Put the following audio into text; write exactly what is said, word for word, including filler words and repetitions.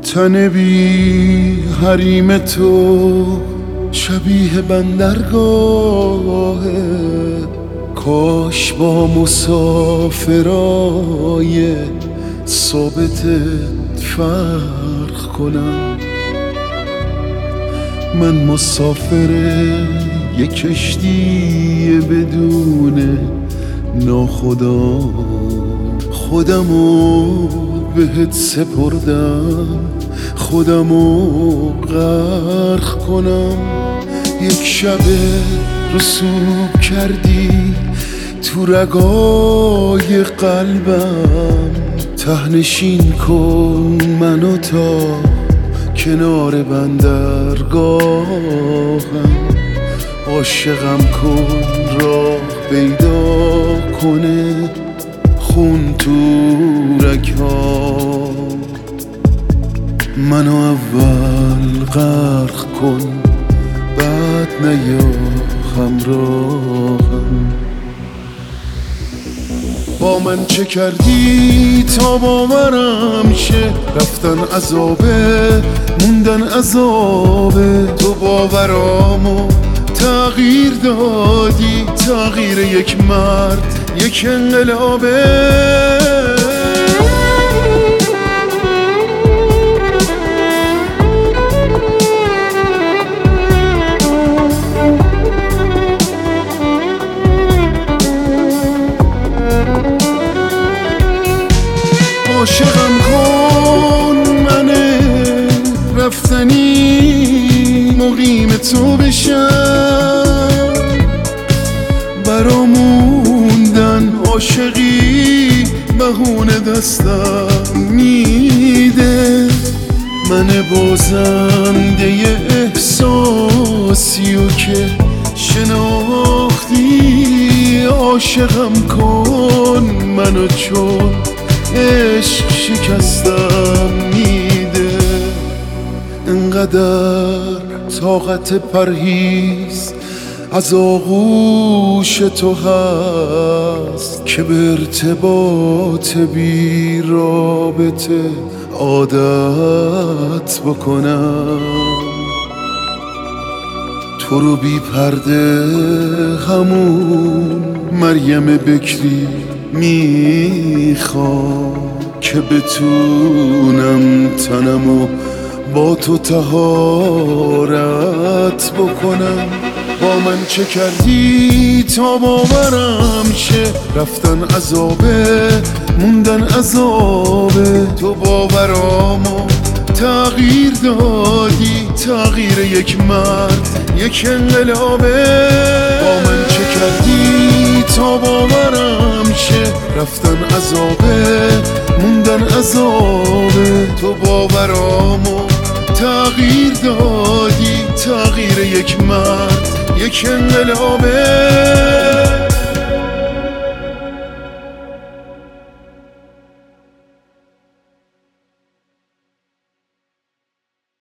تن بی حریم تو شبیه بندرگاهه، کاش با مسافرای ثابتت فرق کنم. من مسافر یک کشتی بدون ناخدا، خودمو بهت سپردم، خودمو غرق کنم. یک شب رسوب کردی تو رگای قلبم، تهنشین کن منو تا کنار بندرگاهم. عاشقم کن راه پیدا کنه خون تو رگ‌ها، منو اول غرق کن بعد نیا همراهم. با من چه کردی تا باورم شه؟ رفتن عذابه موندن عذابه. تو باورامو تغییر دادی، تغییر یک مرد یک انقلابه. عاشقم کن منه رفتنی مقیم تو بشم، براموندن عاشقی بهونه دستم میده. من بازنده احساسیو که شناختی، عاشقم کن منو چون عشق شکستم میده. انقدر طاقت پرهیز از آغوش تو هست که به ارتباط بی رابطه عادت بکنم. تو رو بی پرده همون مریم بکری میخوام که بتونم تنمو با تو طهارت بکنم. با من چه کردی تا باورم شه؟ رفتن عذابه موندن عذابه. تو باورامو تغییر دادی، تغییر یک مرد یک انقلابه. با من چه کردی تا باورم شه؟ رفتن عذابه موندن عذابه. تو باورامو تغییر دادی، تغییر یک مرد یک انقلابه.